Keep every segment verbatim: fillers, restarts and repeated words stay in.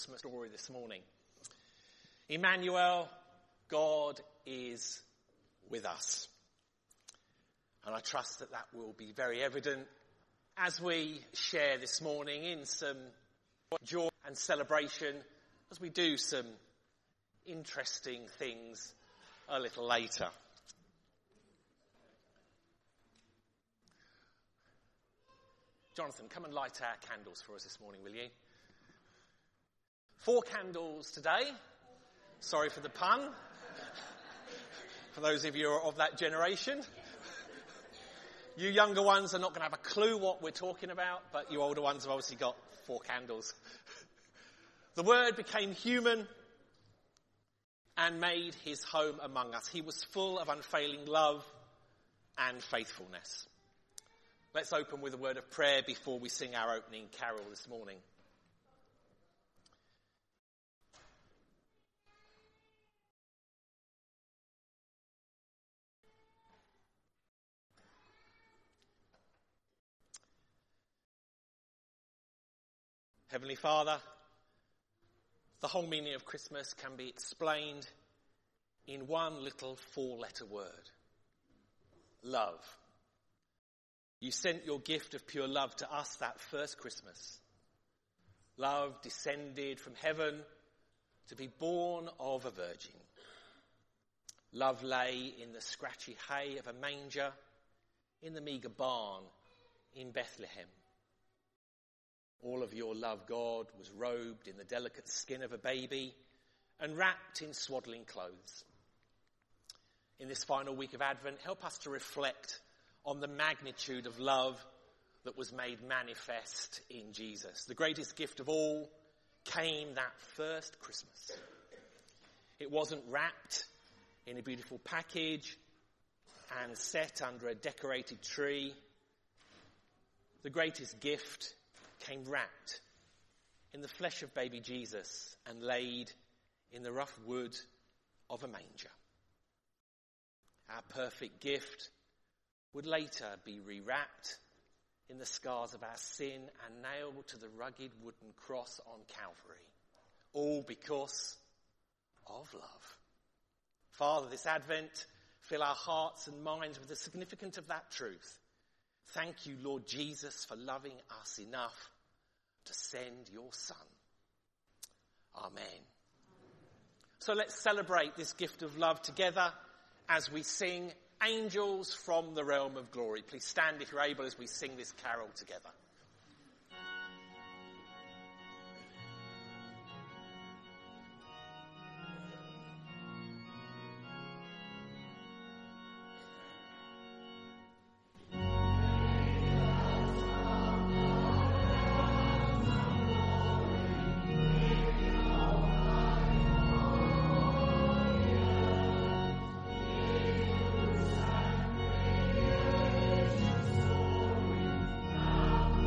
Christmas story this morning. Emmanuel, God is with us. And I trust that that will be very evident as we share this morning in some joy and celebration, as we do some interesting things a little later. Jonathan, come and light our candles for us this morning, will you? Four candles today. Sorry for the pun. For those of you who are of that generation. You younger ones are not going to have a clue what we're talking about, but you older ones have obviously got four candles. The Word became human and made his home among us. He was full of unfailing love and faithfulness. Let's open with a word of prayer before we sing our opening carol this morning. Heavenly Father, the whole meaning of Christmas can be explained in one little four-letter word. Love. You sent your gift of pure love to us that first Christmas. Love descended from heaven to be born of a virgin. Love lay in the scratchy hay of a manger in the meagre barn in Bethlehem. All of your love, God, was robed in the delicate skin of a baby and wrapped in swaddling clothes. In this final week of Advent, help us to reflect on the magnitude of love that was made manifest in Jesus. The greatest gift of all came that first Christmas. It wasn't wrapped in a beautiful package and set under a decorated tree. The greatest gift came wrapped in the flesh of baby Jesus and laid in the rough wood of a manger. Our perfect gift would later be rewrapped in the scars of our sin and nailed to the rugged wooden cross on Calvary, all because of love. Father, this Advent, fill our hearts and minds with the significance of that truth. Thank you, Lord Jesus, for loving us enough to send your Son. Amen. So let's celebrate this gift of love together as we sing Angels from the Realm of Glory. Please stand if you're able as we sing this carol together. Now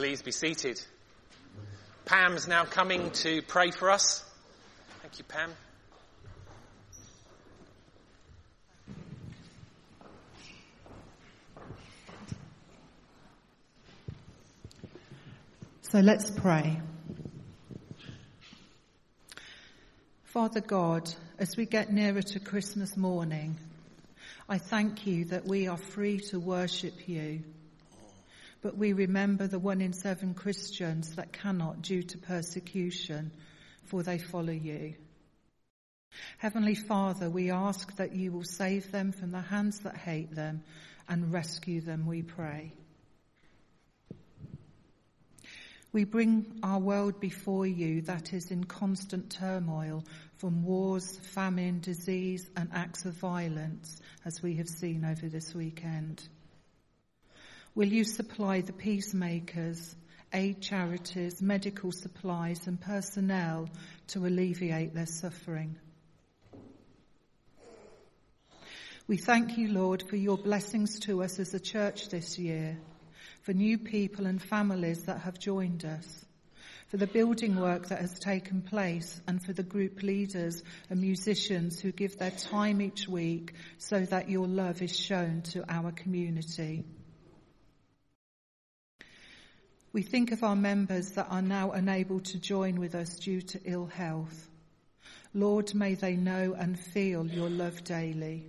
Please be seated. Pam's now coming to pray for us. Thank you, Pam. So let's pray. Father God, as we get nearer to Christmas morning, I thank you that we are free to worship you. But we remember the one in seven Christians that cannot due to persecution, for they follow you. Heavenly Father, we ask that you will save them from the hands that hate them and rescue them, we pray. We bring our world before you that is in constant turmoil from wars, famine, disease and acts of violence, as we have seen over this weekend. Will you supply the peacemakers, aid charities, medical supplies and personnel to alleviate their suffering? We thank you, Lord, for your blessings to us as a church this year, for new people and families that have joined us, for the building work that has taken place, and for the group leaders and musicians who give their time each week so that your love is shown to our community. We think of our members that are now unable to join with us due to ill health. Lord, may they know and feel your love daily.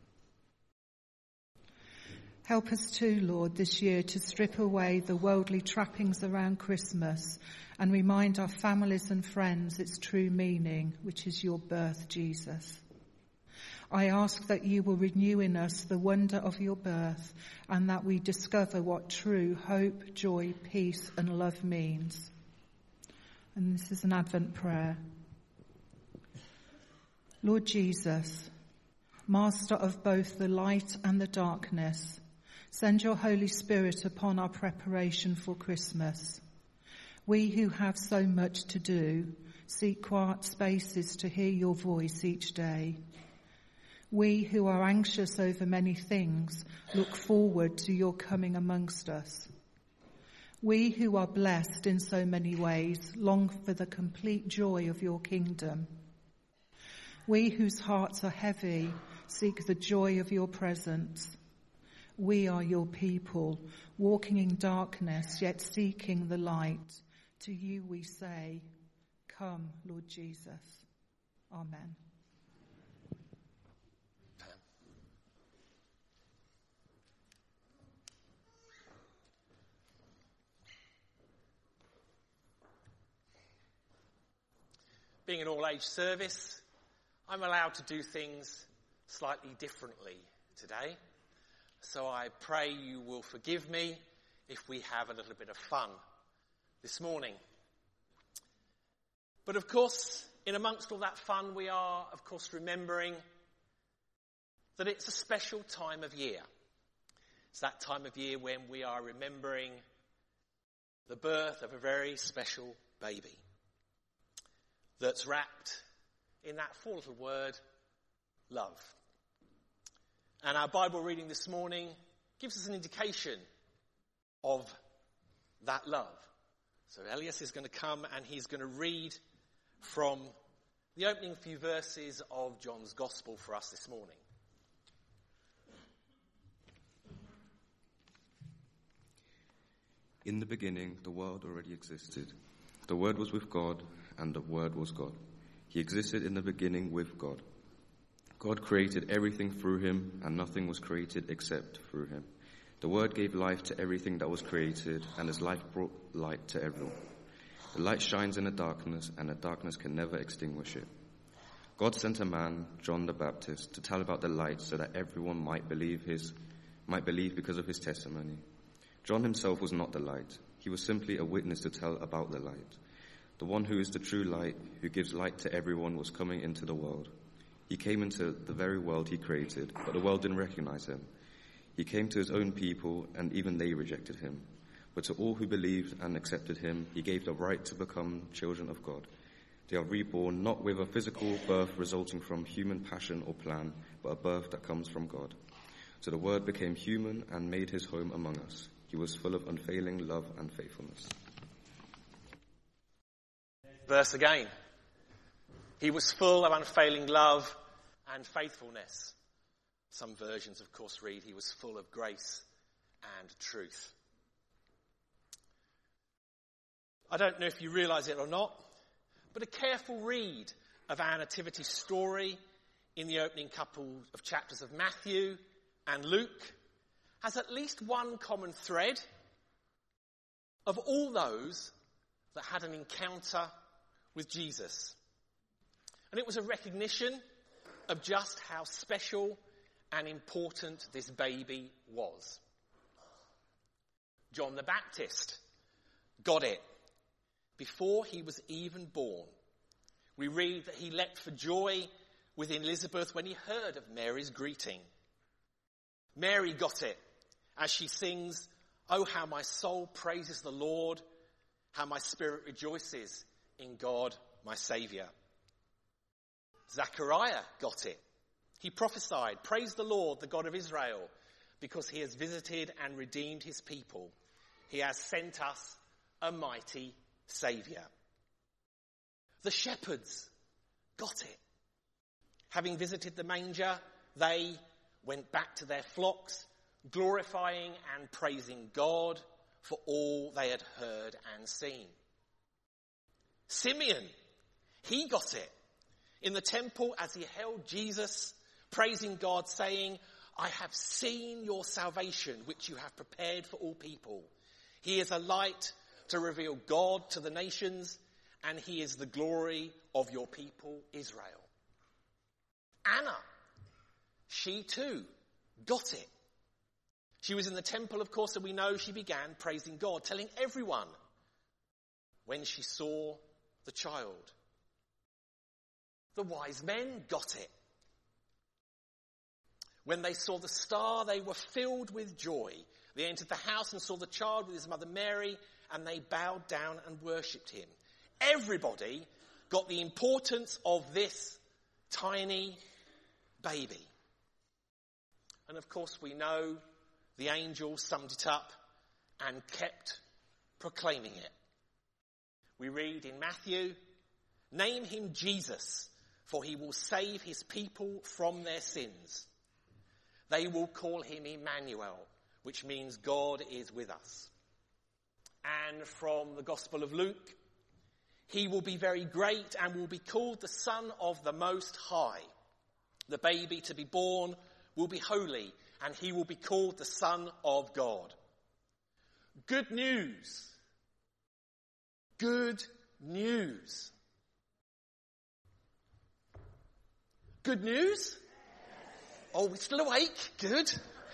Help us too, Lord, this year to strip away the worldly trappings around Christmas and remind our families and friends its true meaning, which is your birth, Jesus. I ask that you will renew in us the wonder of your birth and that we discover what true hope, joy, peace and love means. And this is an Advent prayer. Lord Jesus, Master of both the light and the darkness, send your Holy Spirit upon our preparation for Christmas. We who have so much to do seek quiet spaces to hear your voice each day. We who are anxious over many things look forward to your coming amongst us. We who are blessed in so many ways long for the complete joy of your kingdom. We whose hearts are heavy seek the joy of your presence. We are your people, walking in darkness yet seeking the light. To you we say, come, Lord Jesus. Amen. Being an all-age service, I'm allowed to do things slightly differently today. So I pray you will forgive me if we have a little bit of fun this morning. But of course, in amongst all that fun, we are, of course, remembering that it's a special time of year. It's that time of year when we are remembering the birth of a very special baby that's wrapped in that four little word, love. And our Bible reading this morning gives us an indication of that love. So Elias is going to come and he's going to read from the opening few verses of John's Gospel for us this morning. In the beginning, the world already existed. The Word was with God, and the Word was God. He existed in the beginning with God. God created everything through him, and nothing was created except through him. The Word gave life to everything that was created, and his life brought light to everyone. The light shines in the darkness, and the darkness can never extinguish it. God sent a man, John the Baptist, to tell about the light so that everyone might believe his might believe because of his testimony. John himself was not the light. He was simply a witness to tell about the light. The one who is the true light, who gives light to everyone, was coming into the world. He came into the very world he created, but the world didn't recognize him. He came to his own people, and even they rejected him. But to all who believed and accepted him, he gave the right to become children of God. They are reborn not with a physical birth resulting from human passion or plan, but a birth that comes from God. So the Word became human and made his home among us. He was full of unfailing love and faithfulness. Verse again. He was full of unfailing love and faithfulness. Some versions, of course, read he was full of grace and truth. I don't know if you realise it or not, but a careful read of our nativity story in the opening couple of chapters of Matthew and Luke has at least one common thread of all those that had an encounter with Jesus. And it was a recognition of just how special and important this baby was. John the Baptist got it before he was even born. We read that he leapt for joy within Elizabeth when he heard of Mary's greeting. Mary got it as she sings, "Oh, how my soul praises the Lord, how my spirit rejoices in God, my Saviour." Zechariah got it. He prophesied, "Praise the Lord, the God of Israel, because he has visited and redeemed his people. He has sent us a mighty Saviour." The shepherds got it. Having visited the manger, they went back to their flocks, glorifying and praising God for all they had heard and seen. Simeon, he got it. In the temple as he held Jesus, praising God, saying, "I have seen your salvation, which you have prepared for all people. He is a light to reveal God to the nations, and he is the glory of your people, Israel." Anna, she too got it. She was in the temple, of course, and we know she began praising God, telling everyone when she saw the child. The wise men got it. When they saw the star, they were filled with joy. They entered the house and saw the child with his mother Mary, and they bowed down and worshipped him. Everybody got the importance of this tiny baby. And of course we know the angel summed it up and kept proclaiming it. We read in Matthew, "Name him Jesus, for he will save his people from their sins. They will call him Emmanuel," which means God is with us. And from the Gospel of Luke, "He will be very great and will be called the Son of the Most High. The baby to be born will be holy, and he will be called the Son of God." Good news. Good news. Good news? Oh, we're still awake. Good.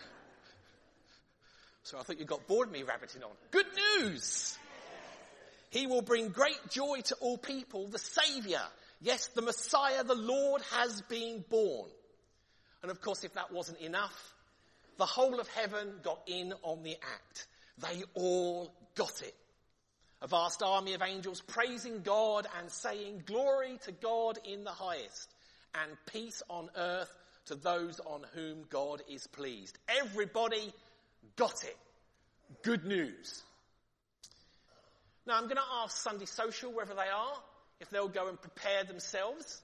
So I thought you got bored of me rabbiting on. Good news. He will bring great joy to all people. The Saviour, yes, the Messiah, the Lord, has been born. And of course, if that wasn't enough, the whole of heaven got in on the act. They all got it. A vast army of angels praising God and saying, "Glory to God in the highest, and peace on earth to those on whom God is pleased." Everybody got it. Good news. Now I'm going to ask Sunday Social, wherever they are, if they'll go and prepare themselves.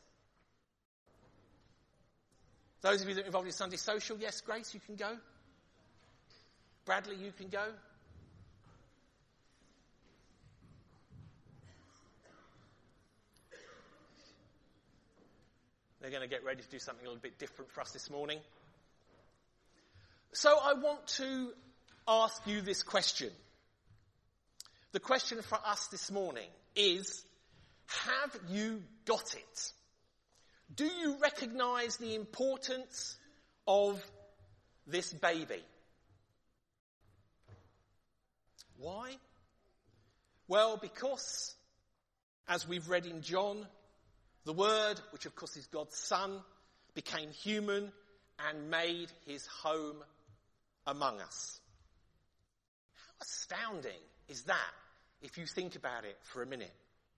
Those of you that are involved in Sunday Social, yes, Grace, you can go. Bradley, you can go. They're going to get ready to do something a little bit different for us this morning. So I want to ask you this question. The question for us this morning is, have you got it? Do you recognise the importance of this baby? Why? Well, because, as we've read in John, the Word, which of course is God's Son, became human and made his home among us. How astounding is that, if you think about it for a minute?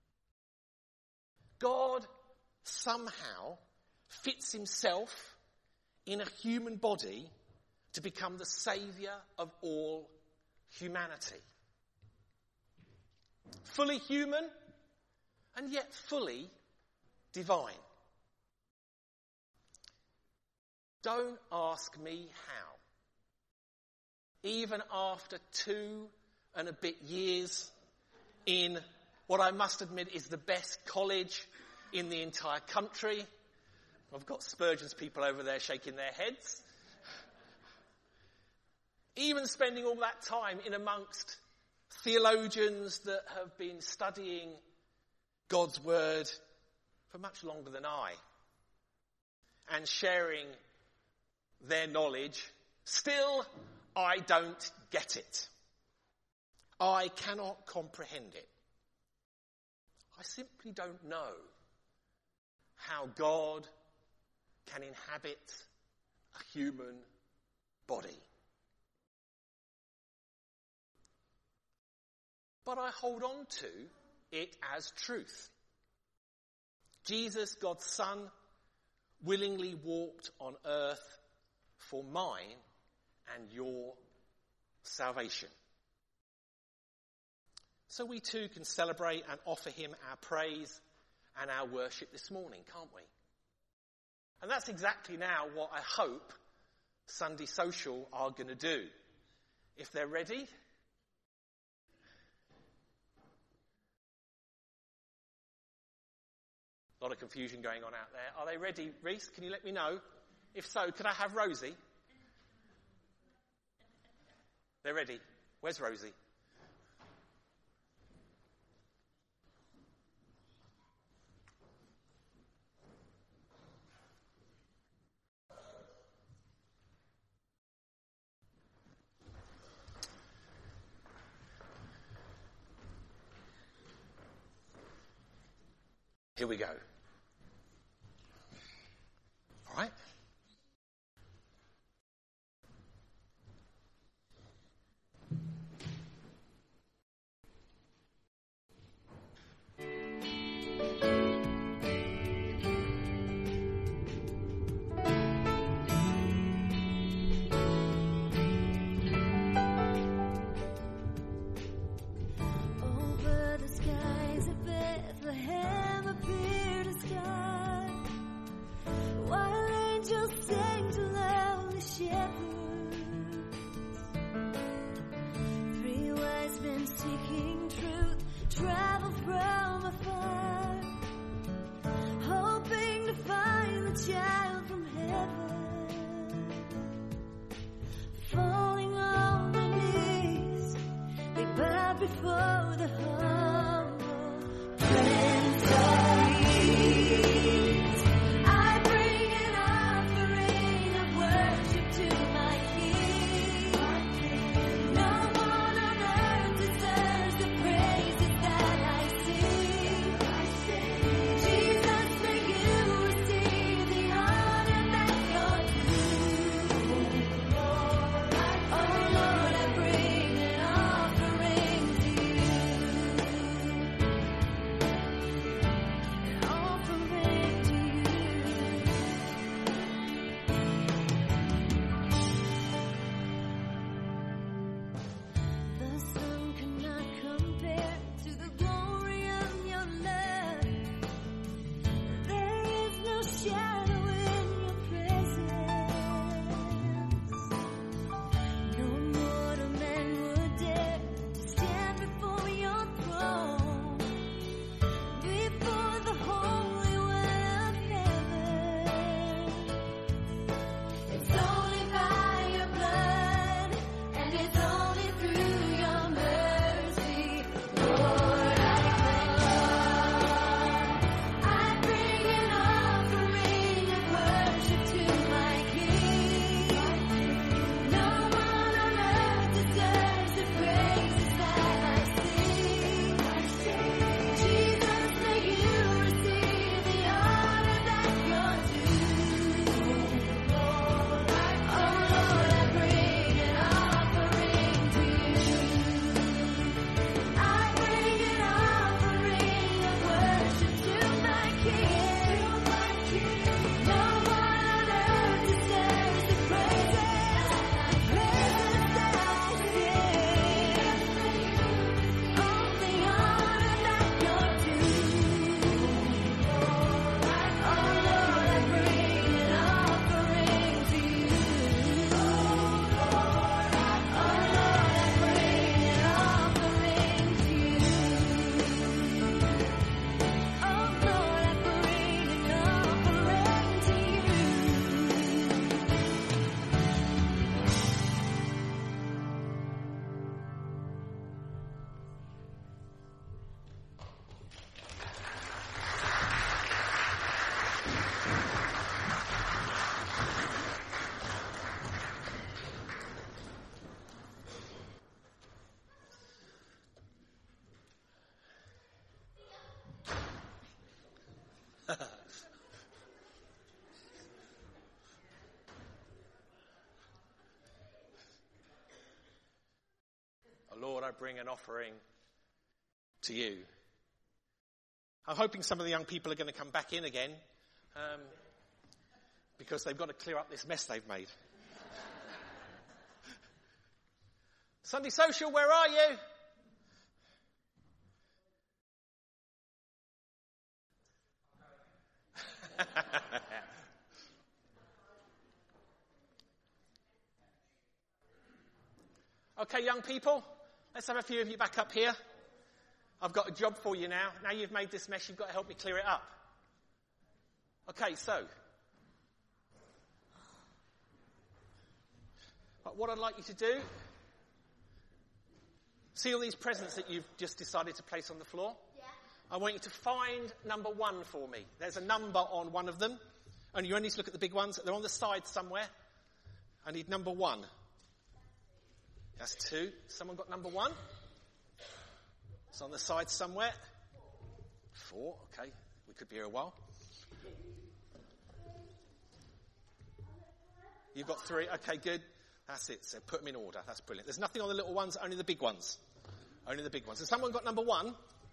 God somehow fits himself in a human body to become the saviour of all humanity. Fully human and yet fully divine. Don't ask me how. Even after two and a bit years in what I must admit is the best college in the entire country. I've got Spurgeon's people over there shaking their heads. Even spending all that time in amongst theologians that have been studying God's word for much longer than I and sharing their knowledge, still I don't get it. I cannot comprehend it. I simply don't know how God can inhabit a human body. But I hold on to it as truth. Jesus, God's Son, willingly walked on earth for mine and your salvation. So we too can celebrate and offer him our praise and our worship this morning, can't we? And that's exactly now what I hope Sunday Social are going to do. If they're ready. A lot of confusion going on out there. Are they ready, Reese? Can you let me know? If so, could I have Rosie? They're ready. Where's Rosie? Here we go. All right. Over the skies of Bethlehem appeared a Lord, I bring an offering to you. I'm hoping some of the young people are going to come back in again um, because they've got to clear up this mess they've made. Sunday Social, where are you? Okay, young people, let's have a few of you back up here. I've got a job for you now. Now you've made this mess, you've got to help me clear it up. Okay, so. What I'd like you to do, see all these presents that you've just decided to place on the floor? Yeah. I want you to find number one for me. There's a number on one of them. And you only need to look at the big ones. They're on the side somewhere. I need number one. That's two. Someone got number one? It's on the side somewhere. Four. Okay. We could be here a while. You've got three. Okay, good. That's it. So put them in order. That's brilliant. There's nothing on the little ones, only the big ones. Only the big ones. Has someone got number one?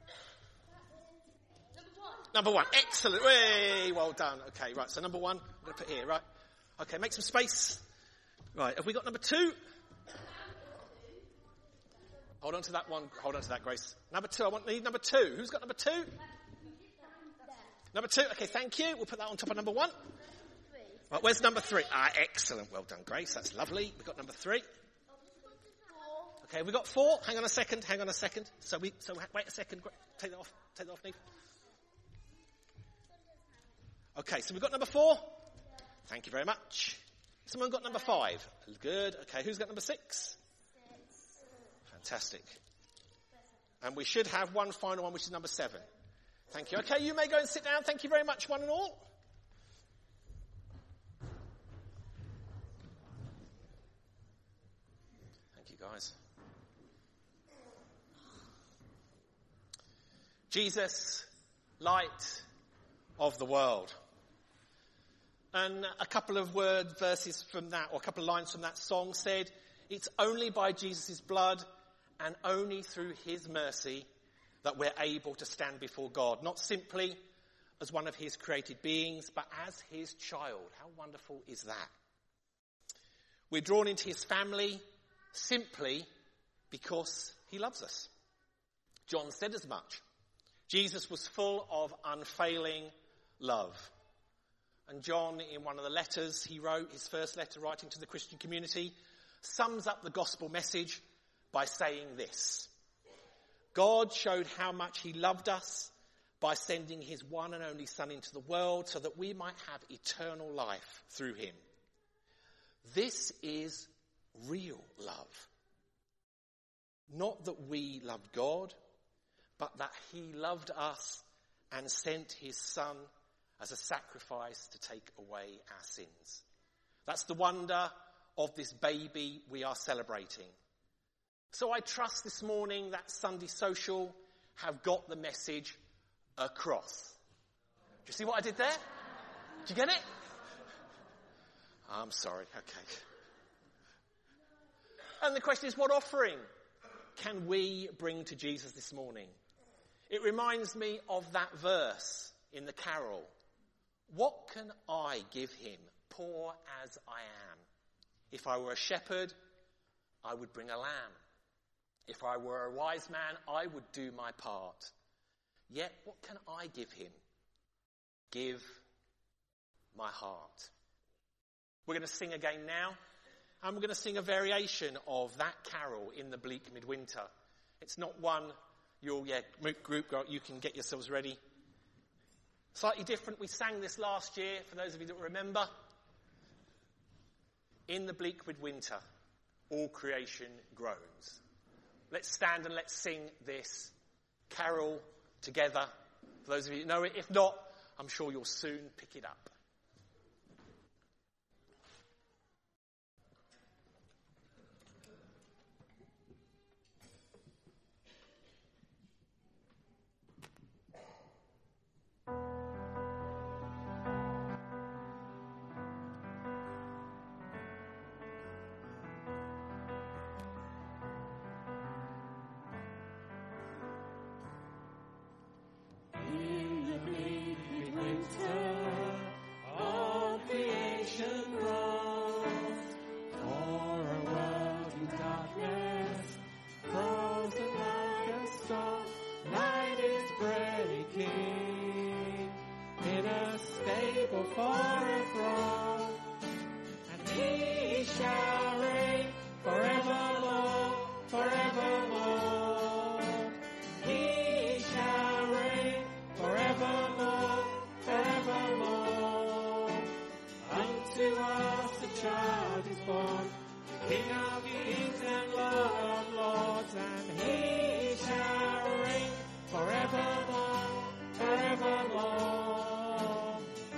Number one. Number one. Excellent. Way. Well done. Okay, right. So number one, I'm going to put here, right? Okay, make some space. Right. Have we got number two? Hold on to that one. Hold on to that, Grace. Number two. I want need number two. Who's got number two? Number two. Okay, thank you. We'll put that on top of number one. Right, where's number three? Ah, excellent. Well done, Grace. That's lovely. We've got number three. Okay, we got four. Hang on a second. Hang on a second. So we. So wait a second. Take that off. Take that off, Neve. Okay, so we've got number four. Thank you very much. Someone got number five. Good. Okay, who's got number six? Fantastic. And we should have one final one, which is number seven. Thank you. Okay, you may go and sit down. Thank you very much, one and all. Thank you, guys. Jesus, light of the world. And a couple of word verses from that, or a couple of lines from that song said, it's only by Jesus' blood and only through his mercy that we're able to stand before God, not simply as one of his created beings, but as his child. How wonderful is that? We're drawn into his family simply because he loves us. John said as much. Jesus was full of unfailing love. And John, in one of the letters he wrote, his first letter writing to the Christian community, sums up the gospel message by saying this. God showed how much he loved us by sending his one and only Son into the world so that we might have eternal life through him. This is real love. Not that we loved God, but that he loved us and sent his Son as a sacrifice to take away our sins. That's the wonder of this baby we are celebrating. So I trust this morning that Sunday Social have got the message across. Do you see what I did there? Do you get it? I'm sorry, okay. And the question is, what offering can we bring to Jesus this morning? It reminds me of that verse in the carol. What can I give him, poor as I am? If I were a shepherd, I would bring a lamb. If I were a wise man, I would do my part. Yet, what can I give him? Give my heart. We're going to sing again now, and we're going to sing a variation of that carol in the bleak midwinter. It's not one you'll, yeah, group, you can get yourselves ready. Slightly different. We sang this last year, for those of you that remember. In the bleak midwinter, all creation groans. Let's stand and let's sing this carol together. For those of you who know it, if not, I'm sure you'll soon pick it up. shall reign forevermore, forevermore. He shall reign forevermore, forevermore. Unto us a child is born, King of kings and Lord of lords, and he shall reign forevermore, forevermore.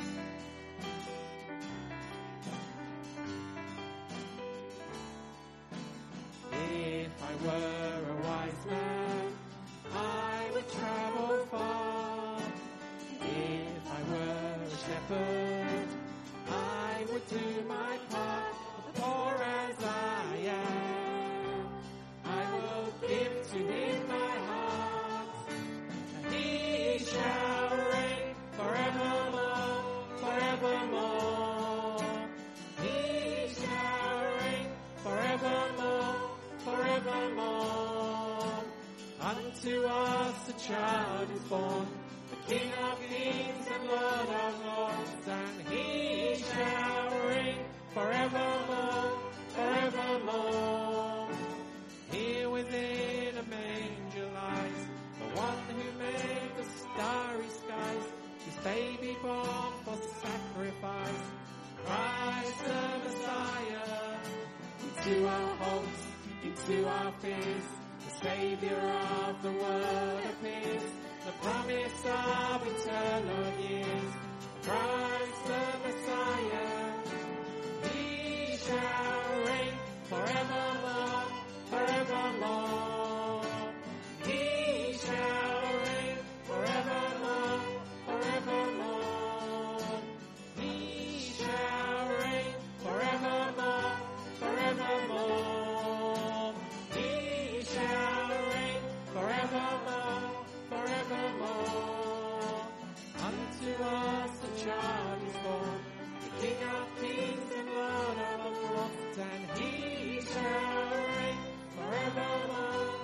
If I were a wise man, I would travel far. If I were a shepherd, I would do my part. Poor as I am, I will give to him my heart. And he shall reign forevermore, forevermore. He shall reign forevermore, forevermore. Unto us a child is born, the King of kings and Lord of lords, and he shall reign forevermore, forevermore. Here within a manger lies the one who made the starry skies, his baby born for sacrifice, Christ the Messiah. Into our hopes, into our fears, the Saviour of the world appears, the promise of eternal years, Christ the Messiah. He shall reign forevermore, forevermore. He shall reign forevermore, forevermore. He shall reign forevermore, forevermore. He shall reign forevermore, forevermore. Unto us a child is born, the King of kings and Lord of lords, and he shall reign forevermore,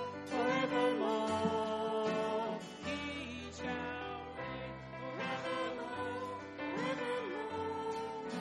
forevermore. He shall reign forevermore, forevermore.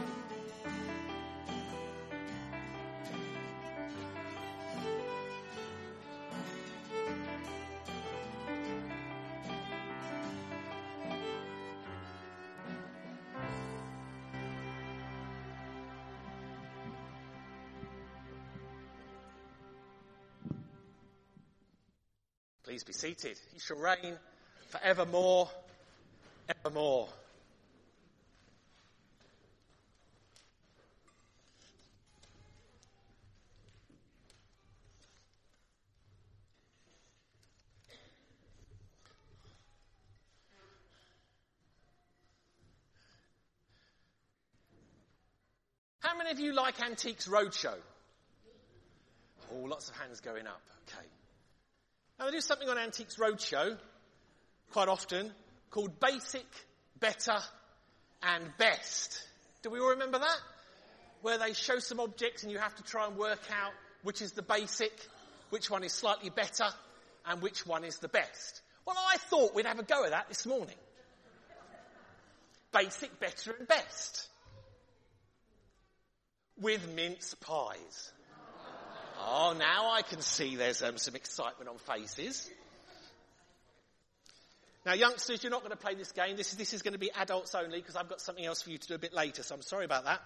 Please be seated. He shall reign forevermore, evermore. How many of you like Antiques Roadshow? Oh, lots of hands going up. Okay. Now, they do something on Antiques Roadshow quite often called Basic, Better and Best. Do we all remember that? Where they show some objects and you have to try and work out which is the basic, which one is slightly better, and which one is the best. Well, I thought we'd have a go at that this morning. Basic, better and best. With mince pies. Oh, now I can see there's um, some excitement on faces. Now, youngsters, you're not going to play this game. This is, this is going to be adults only because I've got something else for you to do a bit later, so I'm sorry about that.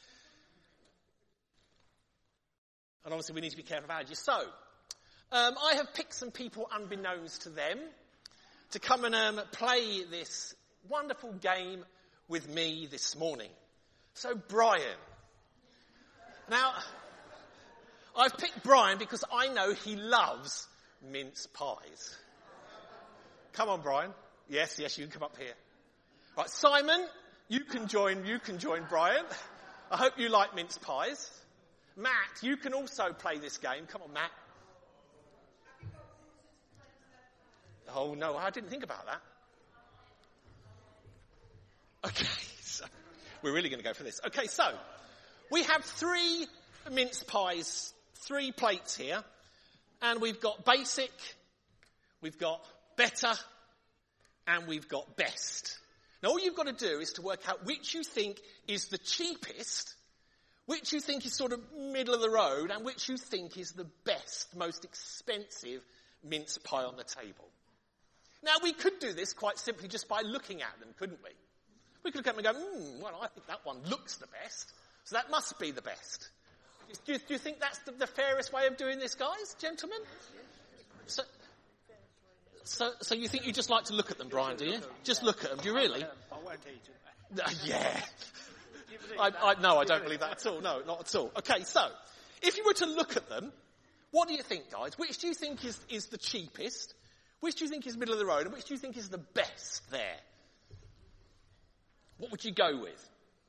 And obviously we need to be careful about it. So, um, I have picked some people unbeknownst to them to come and um, play this wonderful game with me this morning. So, Brian. Now, I've picked Brian because I know he loves mince pies. Come on, Brian. Yes, yes, you can come up here. Right, Simon, you can join, you can join Brian. I hope you like mince pies. Matt, you can also play this game. Come on, Matt. Oh, no, I didn't think about that. Okay, so we're really going to go for this. Okay, so we have three mince pies, three plates here, and we've got basic, we've got better, and we've got best. Now all you've got to do is to work out which you think is the cheapest, which you think is sort of middle of the road, and which you think is the best, most expensive mince pie on the table. Now, we could do this quite simply just by looking at them, couldn't we? We could look at them and go, hmm, well, I think that one looks the best, so that must be the best. Do you, do you think that's the, the fairest way of doing this, guys, gentlemen? So, so, so you think you just like to look at them, Brian, do you? Just look at them, do you really? I won't eat them. Uh, yeah. I, I, no, I don't believe that at all. No, not at all. Okay, so, if you were to look at them, what do you think, guys? Which do you think is, is the cheapest? Which do you think is middle of the road? And which do you think is the best there? What would you go with?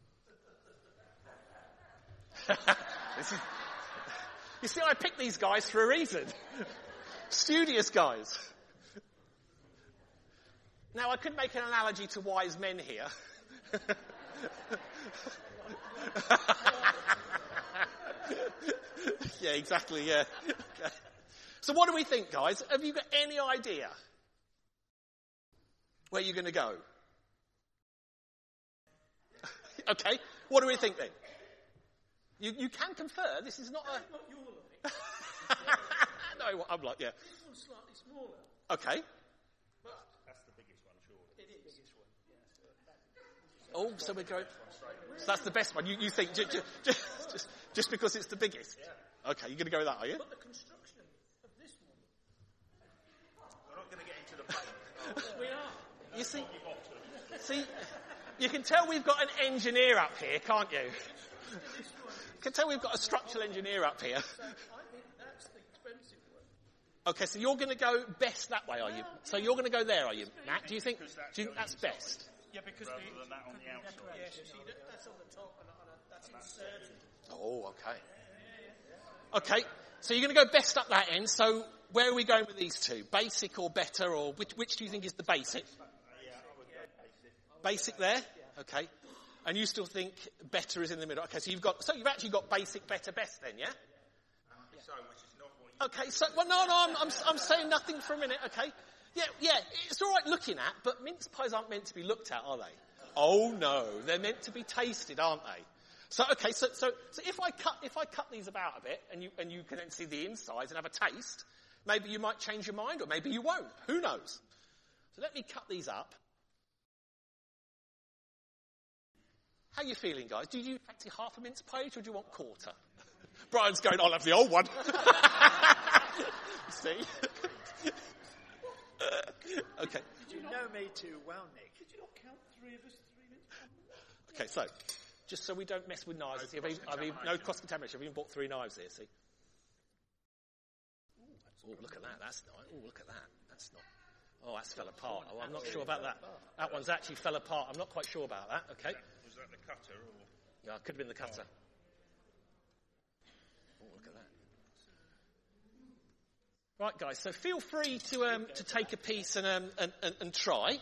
This is, you see, I picked these guys for a reason. Studious guys. Now, I could make an analogy to wise men here. Yeah, exactly, yeah. Okay. So what do we think, guys? Have you got any idea where you're going to go? Okay, what do we think then? You, you can confer. This is not a... Not your like. No, I'm like, yeah. This one's slightly smaller. Okay. But That's the biggest one, surely. it is. Biggest one. Yes. Oh, so we're going... So that's the best one. You, you think just, just, just, just because it's the biggest? Yeah. Okay, you're going to go with that, are you? But the construction of this one. We're not going to get into the paint. We are. You see, see, you can tell we've got an engineer up here, can't you? You can tell we've got a structural engineer up here. So I think that's the expensive one. Okay, so you're going to go best that way, are you? So you're going to go there, are you, Matt? Do you think? Do you think that's best? Yeah, because Rather the, than that on the outside. yes, you see, that, that's on the top and, and that's inserted. Oh, okay. Okay, so you're going to go best up that end. So where are we going with these two? Basic or better, or which, which do you think is the basic? Yeah, I would go basic. Basic there? Okay. And you still think better is in the middle. Okay, so you've got, so you've actually got basic, better, best then, yeah? So, which is not what you... Okay, so, well, no, no, I'm, I'm, I'm saying nothing for a minute, okay? Yeah, yeah, it's all right looking at, but mince pies aren't meant to be looked at, are they? Oh no, they're meant to be tasted, aren't they? So, okay, so, so, so if I cut, if I cut these about a bit, and you, and you can then see the insides and have a taste, maybe you might change your mind, or maybe you won't. Who knows? So let me cut these up. How are you feeling, guys? Do you fancy half a mince pie, or do you want quarter? Brian's going, I'll have the old one. See? Okay. Did you know me too well, Nick? Did you not count three of us three minutes? Okay, so, just so we don't mess with knives, no, see, I've even, I've even, no cross-contamination. I've even bought three knives here, see? Oh, look at that. That's nice. Oh, look at that. That's not... Oh, that's fell apart. Oh, I'm not sure about that. That one's actually fell apart. I'm not quite sure about that. Okay. Was that the cutter or... Yeah, it could have been the cutter. Oh, look at that. Right, guys, so feel free to um, to take a piece and, um, and, and, and try.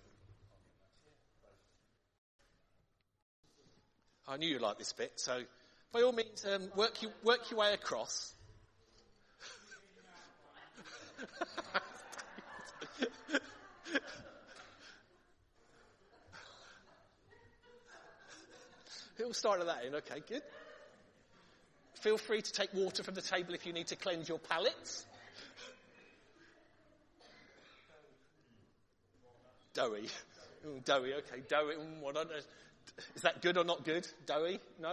I knew you'd like this bit, so by all means, um, work, you, work your way across. It all started at that end. Okay, good. Feel free to take water from the table if you need to cleanse your palates. Doughy. Ooh, doughy, okay. Doughy. Mm, what I don't know. Is that good or not good? Doughy? No?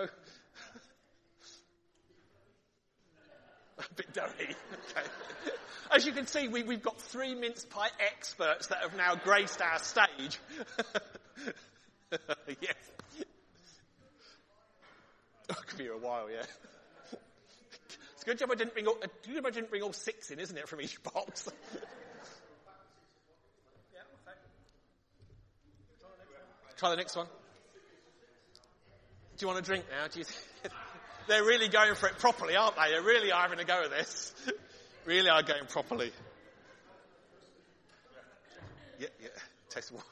A bit doughy. Okay. As you can see, we, we've got three mince pie experts that have now graced our stage. Yes. Oh, it could be a while, yeah. It's a good job I didn't bring all, a good job I didn't bring all six in, isn't it, from each box? Try the next one. Do you want a drink now? Do you th- They're really going for it properly, aren't they? They really are having a go at this. Really are going properly. Yeah, yeah. Taste the water.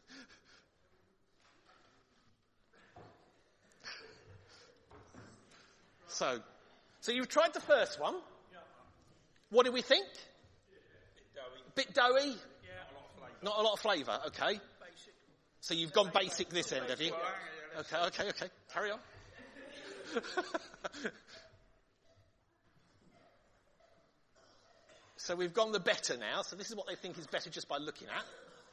So, so you've tried the first one. What do we think? Bit doughy. Bit doughy? Not a lot of flavour, okay. So you've gone basic this end, have you? Okay, okay, okay. Carry on. So we've gone the better now. So this is what they think is better just by looking at.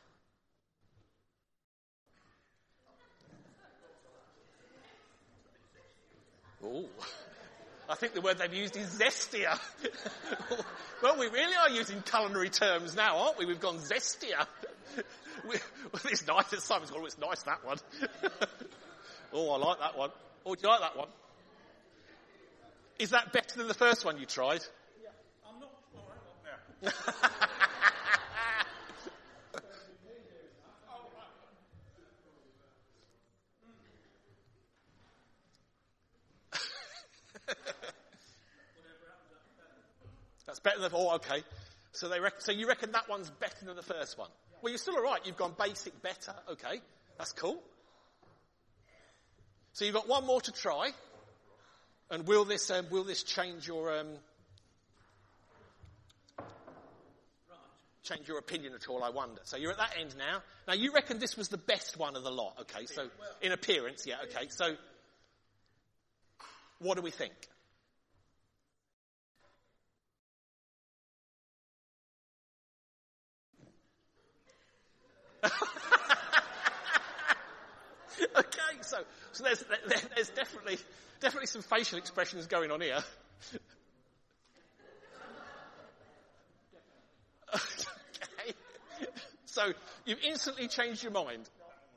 Oh, I think the word they've used is zestier. Well, we really are using culinary terms now, aren't we? We've gone zestier. we, well, it's nice. Simon's gone, oh, it's nice, that one. Oh, I like that one. Oh, do you like that one? Is that better than the first one you tried? Yeah, I'm not sure. Hang on now. That's better than, oh, okay. So they reckon, so you reckon that one's better than the first one? Well, you're still all right. You've gone basic better. Okay, that's cool. So you've got one more to try. And will this um, will this change your um, change your opinion at all? I wonder. So you're at that end now. Now you reckon this was the best one of the lot? Okay, so in appearance, yeah. Okay, so what do we think? Okay, so so there's there's definitely definitely some facial expressions going on here. Okay, so you've instantly changed your mind.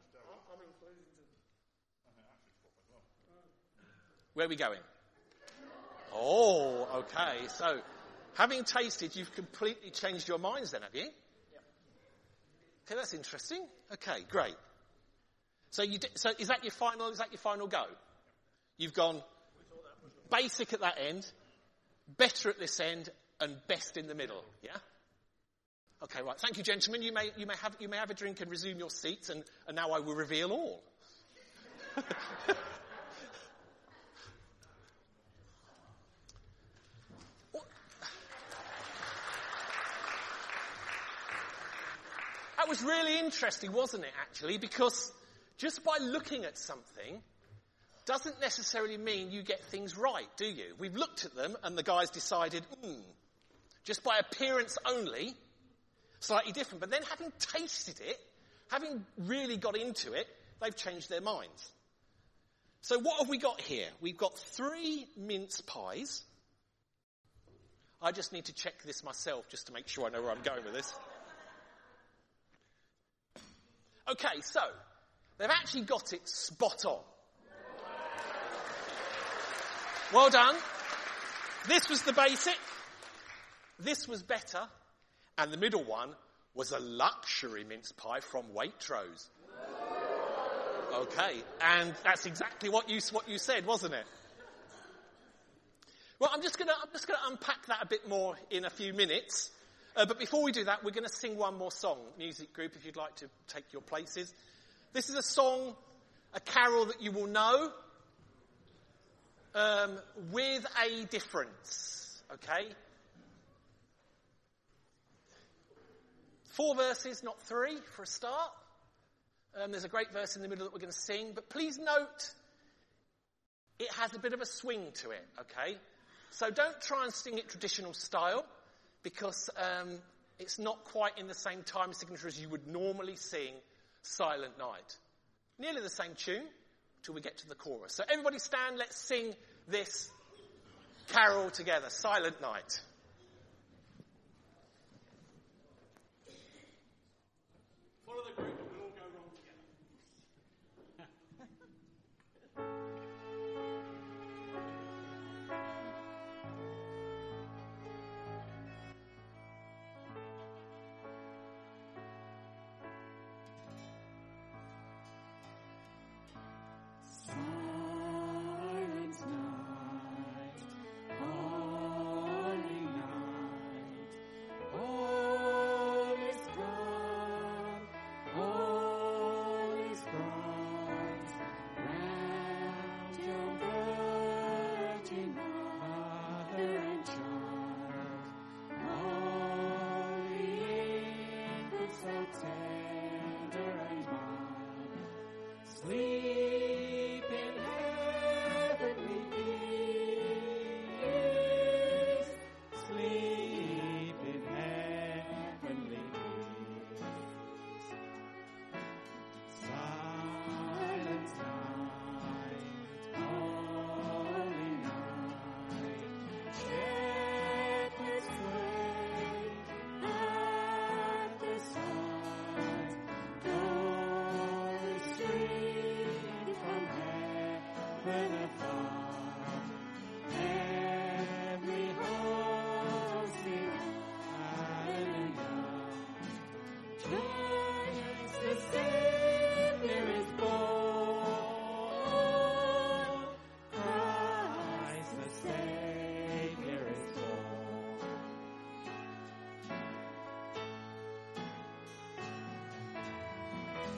Where are we going? Oh, okay. So having tasted, you've completely changed your minds, then, have you? Okay, that's interesting. Okay, great. So you so is that your final? Is that your final go? You've gone basic at that end, better at this end, and best in the middle. Yeah. Okay, right. Thank you, gentlemen. You may you may have you may have a drink and resume your seats, and, and now I will reveal all. That was really interesting, wasn't it, actually? Because just by looking at something doesn't necessarily mean you get things right, do you? We've looked at them and the guys decided, hmm, just by appearance only, slightly different. But then having tasted it, having really got into it, they've changed their minds. So what have we got here? We've got three mince pies. I just need to check this myself just to make sure I know where I'm going with this. Okay, so they've actually got it spot on. Well done. This was the basic. This was better. And the middle one was a luxury mince pie from Waitrose. Okay, and that's exactly what you what you said, wasn't it? Well, I'm just gonna I'm just gonna unpack that a bit more in a few minutes. Uh, but before we do that, we're going to sing one more song. Music group, if you'd like to take your places. This is a song, a carol that you will know, um, with a difference. Okay? Four verses, not three, for a start. Um, there's a great verse in the middle that we're going to sing. But please note, it has a bit of a swing to it. Okay? So don't try and sing it traditional style, because um, it's not quite in the same time signature as you would normally sing Silent Night. Nearly the same tune till we get to the chorus. So everybody stand, let's sing this carol together, Silent Night. Follow the group and we'll all go wrong together. Silent night, holy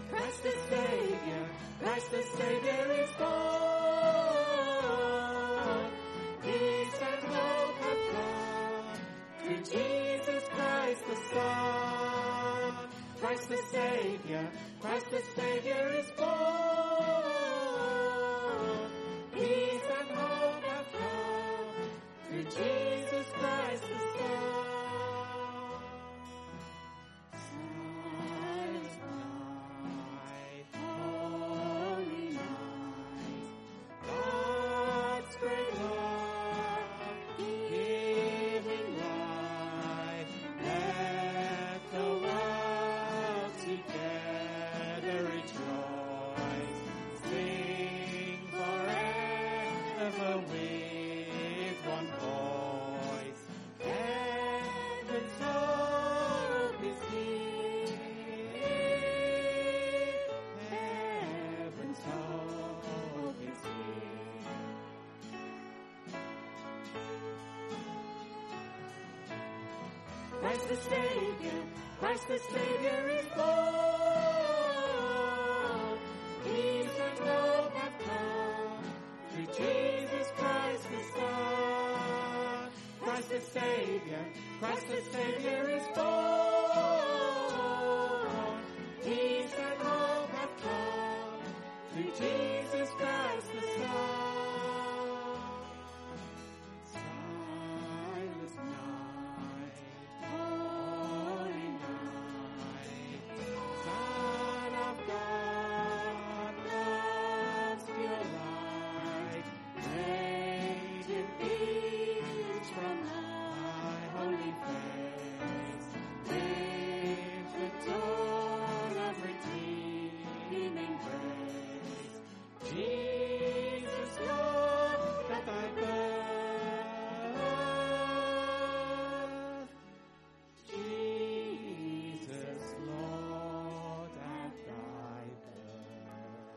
Christ the Savior, Christ the Savior is born. Peace and hope have come through Jesus Christ the Son. Christ the Savior, Christ the Savior is born. Peace and hope have come through Jesus Christ the Son. Silent night, holy night, God's great love, giving light, let the world together rejoice, sing forever with one voice. Heaven's hope is here. Heaven's hope is here. Christ the Savior, Christ the Savior is born. Peace and hope have come through Jesus Christ the Son. Christ the Savior, Christ the Savior is born. Peace and hope have come through Jesus Christ the Son. Silent night, holy night, Son of God, love's pure light, radiant beams from thy holy face, with the dawn of redeeming grace. Jesus, Lord, at thy birth. Jesus, Lord, at thy birth.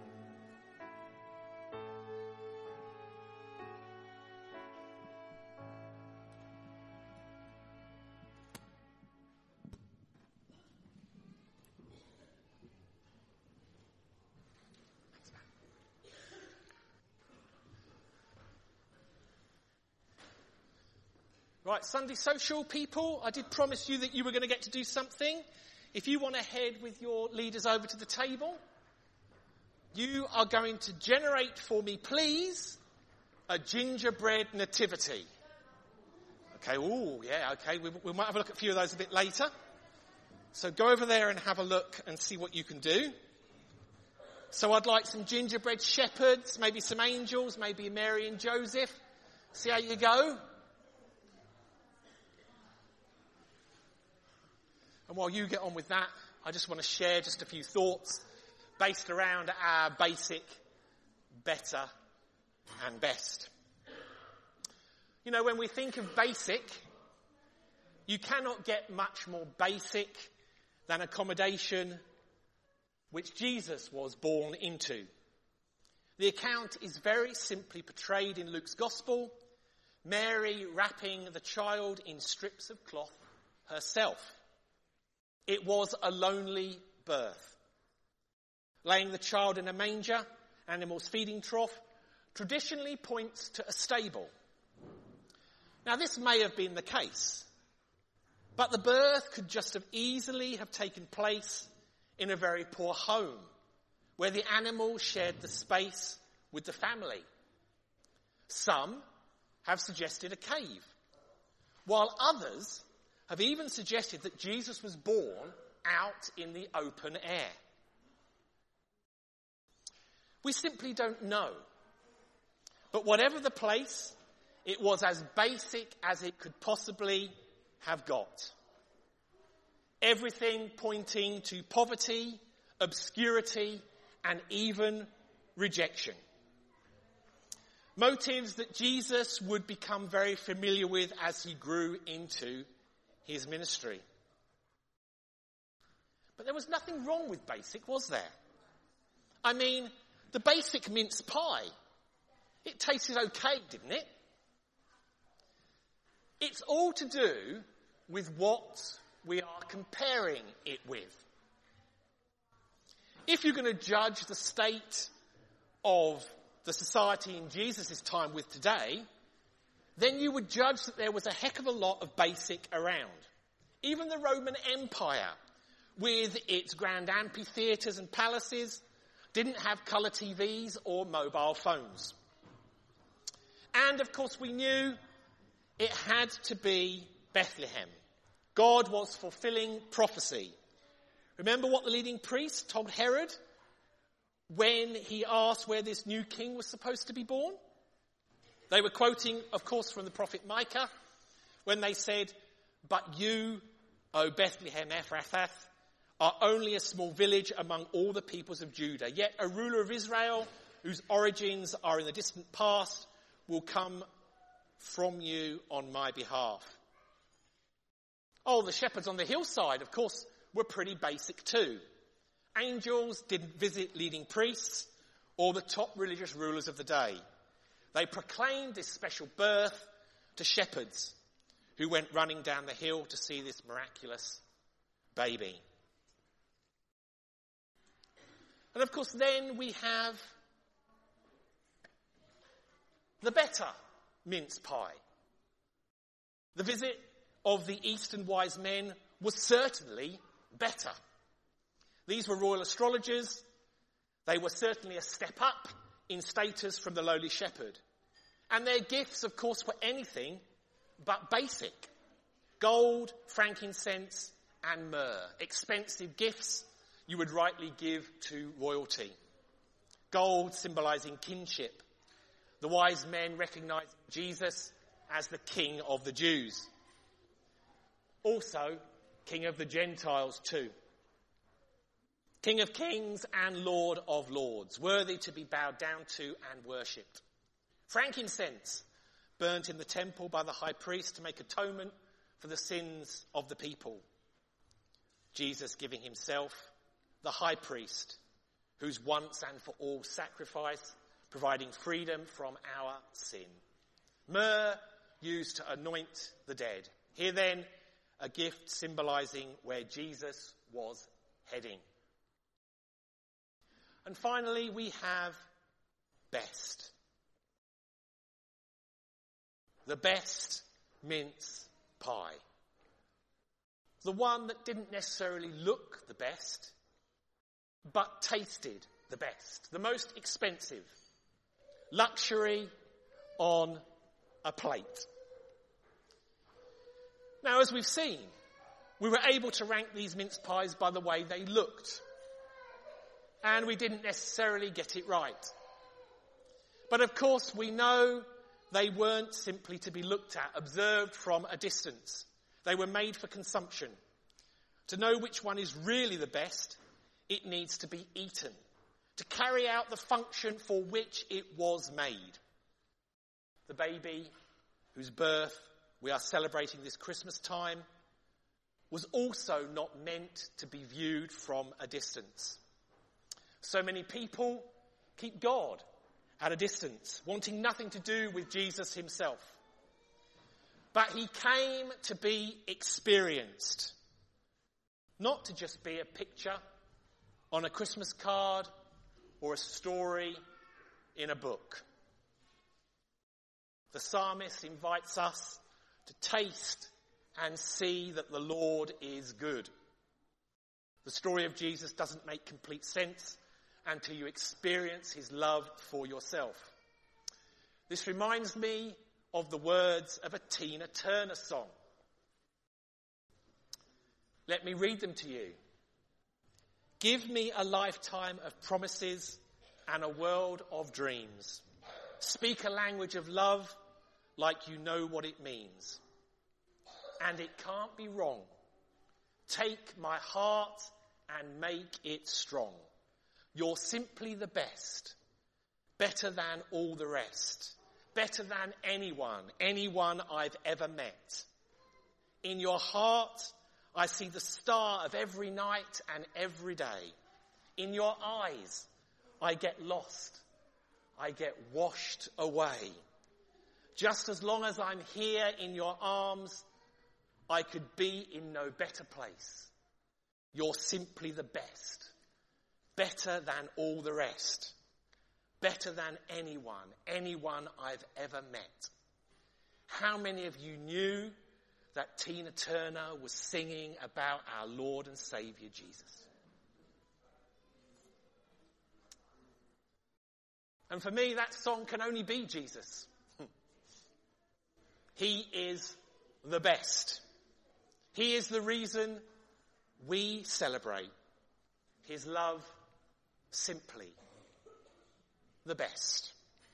Right, Sunday social people, I did promise you that you were going to get to do something. If you want to head with your leaders over to the table, you are going to generate for me, please, a gingerbread nativity. Okay, ooh, yeah, okay, we, we might have a look at a few of those a bit later. So go over there and have a look and see what you can do. So I'd like some gingerbread shepherds, maybe some angels, maybe Mary and Joseph. See how you go. And while you get on with that, I just want to share just a few thoughts based around our basic, better and best. You know, when we think of basic, you cannot get much more basic than accommodation which Jesus was born into. The account is very simply portrayed in Luke's Gospel, Mary wrapping the child in strips of cloth herself. It was a lonely birth. Laying the child in a manger, animals' feeding trough, traditionally points to a stable. Now this may have been the case, but the birth could just have easily have taken place in a very poor home, where the animals shared the space with the family. Some have suggested a cave, while others have even suggested that Jesus was born out in the open air. We simply don't know. But whatever the place, it was as basic as it could possibly have got. Everything pointing to poverty, obscurity, and even rejection. Motives that Jesus would become very familiar with as he grew into his ministry. But there was nothing wrong with basic, was there? I mean, the basic mince pie, it tasted okay, didn't it? It's all to do with what we are comparing it with. If you're going to judge the state of the society in Jesus' time with today, then you would judge that there was a heck of a lot of basic around. Even the Roman Empire, with its grand amphitheatres and palaces, didn't have colour T Vs or mobile phones. And of course we knew it had to be Bethlehem. God was fulfilling prophecy. Remember what the leading priest told Herod when he asked where this new king was supposed to be born? They were quoting, of course, from the prophet Micah, when they said, "But you, O Bethlehem Ephrathah, are only a small village among all the peoples of Judah. Yet a ruler of Israel, whose origins are in the distant past, will come from you on my behalf." Oh, the shepherds on the hillside, of course, were pretty basic too. Angels didn't visit leading priests or the top religious rulers of the day. They proclaimed this special birth to shepherds who went running down the hill to see this miraculous baby. And of course then we have the better mince pie. The visit of the Eastern wise men was certainly better. These were royal astrologers. They were certainly a step up in status from the lowly shepherd. And their gifts, of course, were anything but basic. Gold, frankincense, and myrrh. Expensive gifts you would rightly give to royalty. Gold symbolizing kinship. The wise men recognizing Jesus as the King of the Jews. Also, King of the Gentiles too. King of kings and Lord of lords, worthy to be bowed down to and worshipped. Frankincense, burnt in the temple by the high priest to make atonement for the sins of the people. Jesus giving himself, the high priest, whose once and for all sacrifice, providing freedom from our sin. Myrrh, used to anoint the dead. Here then, a gift symbolizing where Jesus was heading. And finally, we have best. The best mince pie. The one that didn't necessarily look the best, but tasted the best. The most expensive. Luxury on a plate. Now, as we've seen, we were able to rank these mince pies by the way they looked. And we didn't necessarily get it right. But of course, we know they weren't simply to be looked at, observed from a distance. They were made for consumption. To know which one is really the best, it needs to be eaten, to carry out the function for which it was made. The baby whose birth we are celebrating this Christmas time was also not meant to be viewed from a distance. So many people keep God at a distance, wanting nothing to do with Jesus himself. But he came to be experienced, not to just be a picture on a Christmas card or a story in a book. The psalmist invites us to taste and see that the Lord is good. The story of Jesus doesn't make complete sense until you experience his love for yourself. This reminds me of the words of a Tina Turner song. Let me read them to you. Give me a lifetime of promises and a world of dreams. Speak a language of love like you know what it means. And it can't be wrong. Take my heart and make it strong. You're simply the best, better than all the rest, better than anyone, anyone I've ever met. In your heart, I see the star of every night and every day. In your eyes, I get lost, I get washed away. Just as long as I'm here in your arms, I could be in no better place. You're simply the best. better than all the rest, better than anyone, anyone I've ever met. How many of you knew that Tina Turner was singing about our Lord and Saviour Jesus? And for me, that song can only be Jesus. He is the best. He is the reason we celebrate his love, simply the best.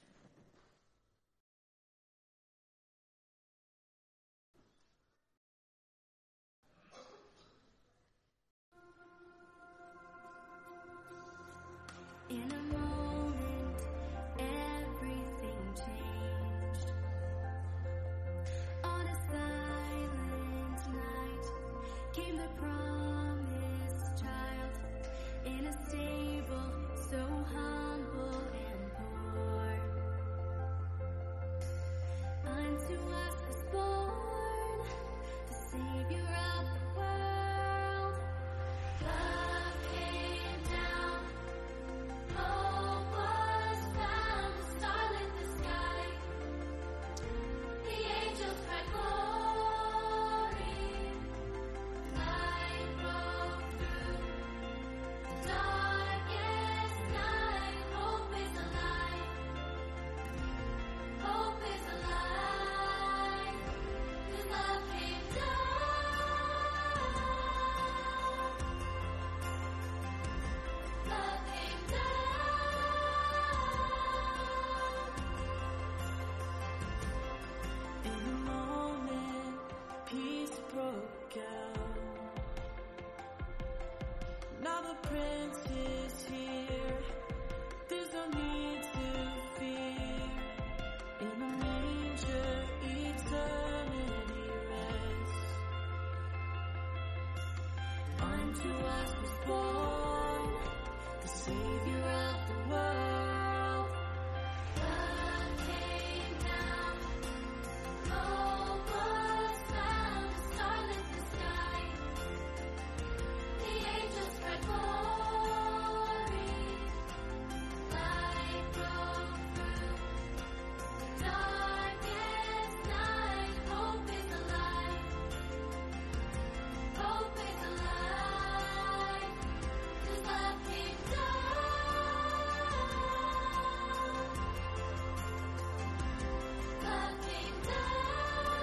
In a moment, everything changed. On a silent night came the promised child in a stable so humble and poor. Unto us was born the Savior of the world. Love came down. Hope was found, the star lit the sky. The angels cried glory. Light broke through the darkest night. Hope is alive. Hope is alive. 'Cause love came down. Love came down. In a moment, peace broke out. Now the Prince is here. There's no need to fear. In a manger, eternity rests. Unto us was born the Savior of the world. Love came down. Hope was found. The star lit the sky. The angels cried glory. Light broke through the darkest night. Hope is alive. Hope is alive. 'Cause love came down. Love came down.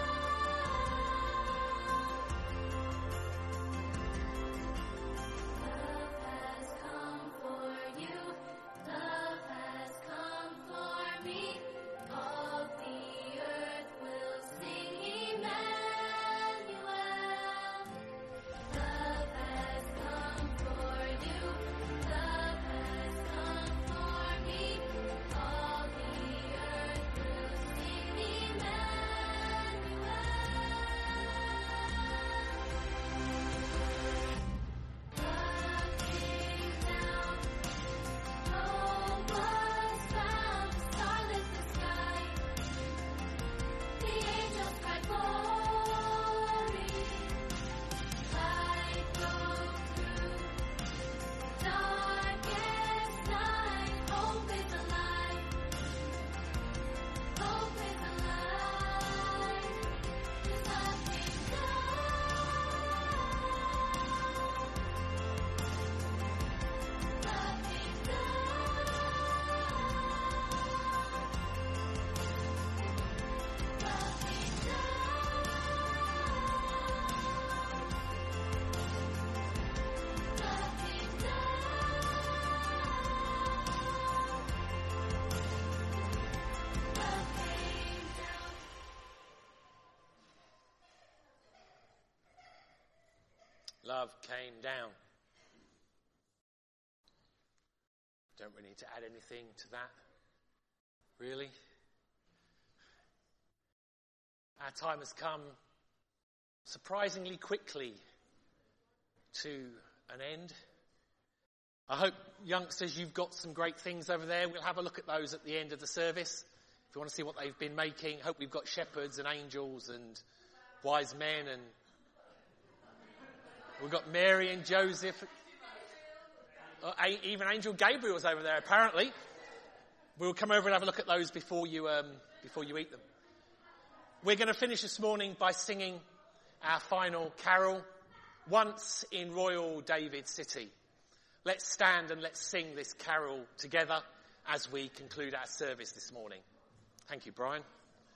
Love has come for you. Love has come for me. All the earth will sing Emmanuel. Love has come for you. Love has come for me. All the earth will sing Emmanuel. Love came down. Hope was found. The star lit the sky. The angels cried glory. Light broke through darkest night. Hope is alive. Hope is alive. 'Cause love came down. Love came down. Love came down. Love came down. Love came down. Love came down. Don't really need to add anything to that, really. Our time has come surprisingly quickly to an end. I hope, youngsters, you've got some great things over there. We'll have a look at those at the end of the service. If you want to see what they've been making, I hope we've got shepherds and angels and wise men, and we've got Mary and Joseph. Uh, even Angel Gabriel's over there, apparently. We'll come over and have a look at those before you, um, before you eat them. We're going to finish this morning by singing our final carol, Once in Royal David City. Let's stand and let's sing this carol together as we conclude our service this morning. Thank you, Brian.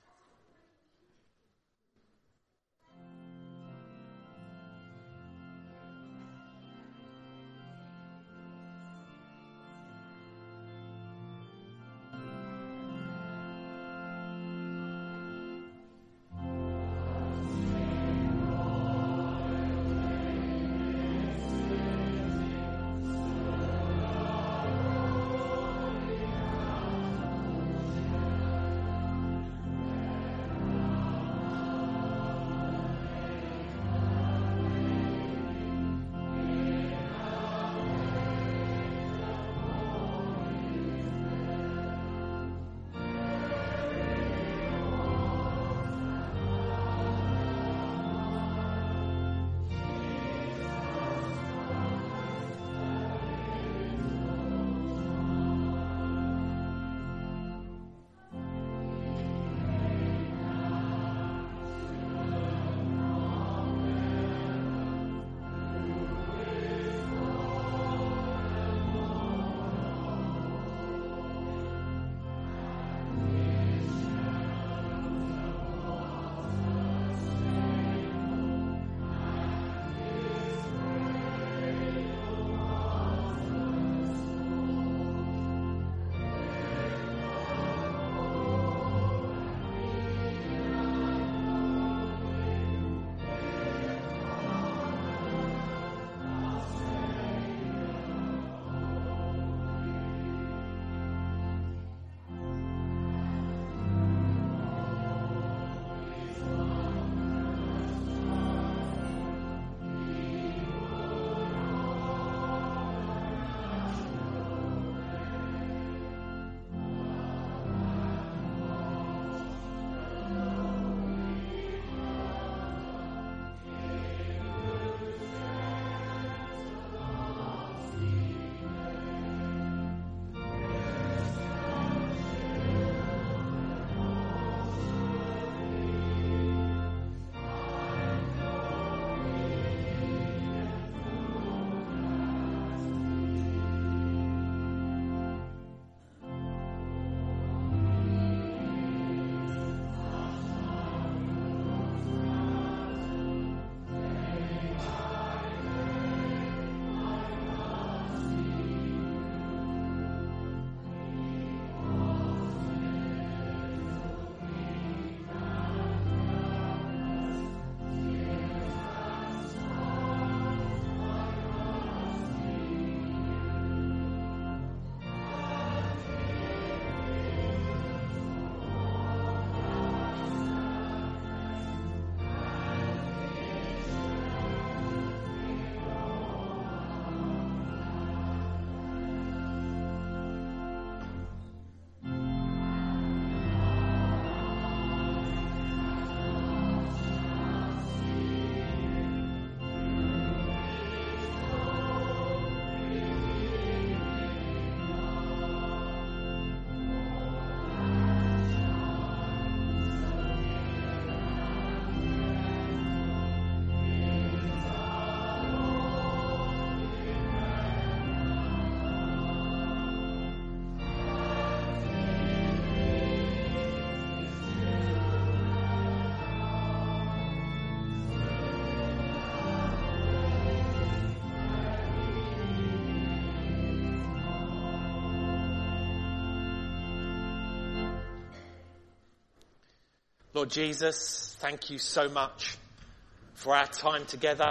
Lord Jesus, thank you so much for our time together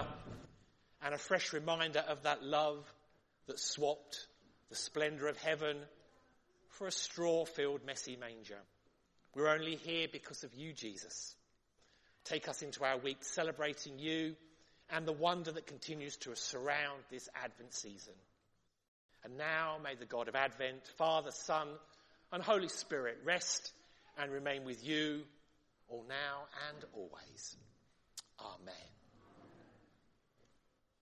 and a fresh reminder of that love that swapped the splendour of heaven for a straw-filled, messy manger. We're only here because of you, Jesus. Take us into our week celebrating you and the wonder that continues to surround this Advent season. And now may the God of Advent, Father, Son, and Holy Spirit rest and remain with you all now and always. Amen.